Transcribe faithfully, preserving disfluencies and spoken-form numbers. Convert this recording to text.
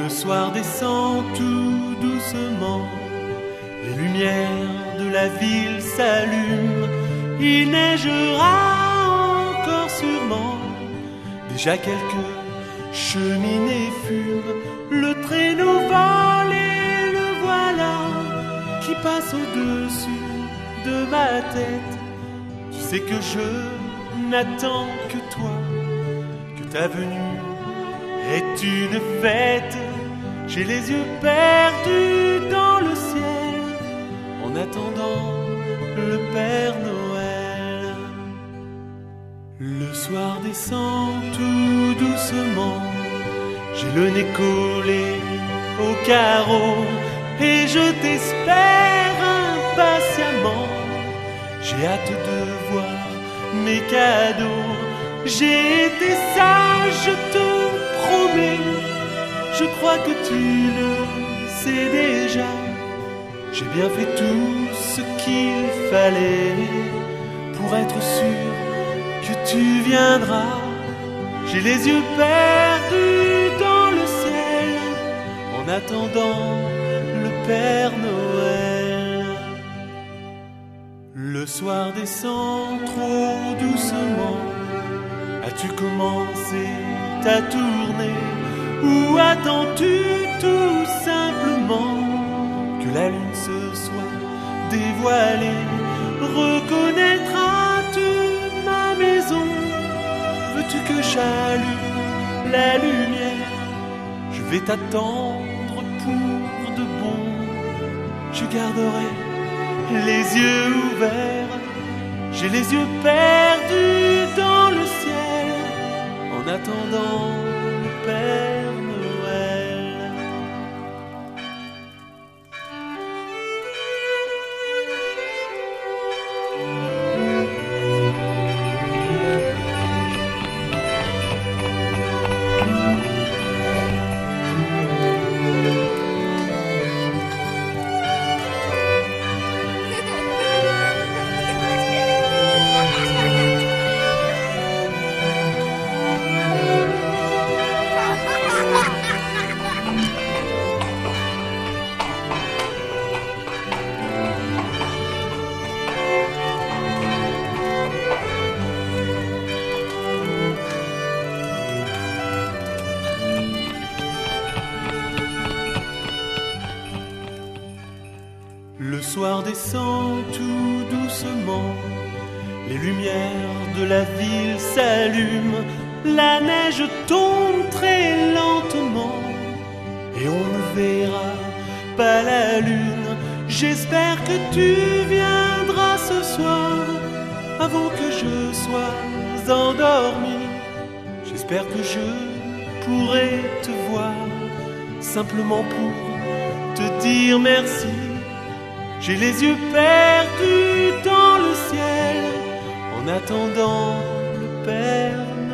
Le soir descend tout doucement, les lumières de la ville s'allument, il neigera encore sûrement, déjà quelques cheminées fument, le traîneau vole et le voilà qui passe au-dessus de ma tête. Tu sais que je n'attends que toi, que ta venue est une fête. J'ai les yeux perdus dans le ciel en attendant le Père Noël. Le soir descend tout doucement, j'ai le nez collé au carreau et je t'espère impatiemment. J'ai hâte de voir mes cadeaux. J'ai été sage, je te promets. Je crois que tu le sais déjà. J'ai bien fait tout ce qu'il fallait pour être sûr que tu viendras. J'ai les yeux perdus dans le ciel en attendant le Père Noël. Le soir descend trop doucement. As-tu commencé ta tournée ou attends-tu tout simplement que la lune se soit dévoilée? Reconnaîtras-tu ma maison? Veux-tu que j'allume la lumière? Je vais t'attendre pour de bon. Je garderai les yeux ouverts. J'ai les yeux perdus dans le ciel en attendant le Père Noël. Le soir descend tout doucement, les lumières de la ville s'allument, la neige tombe très lentement et on ne verra pas la lune. J'espère que tu viendras ce soir avant que je sois endormi. J'espère que je pourrai te voir simplement pour te dire merci. J'ai les yeux perdus dans le ciel en attendant le Père Noël.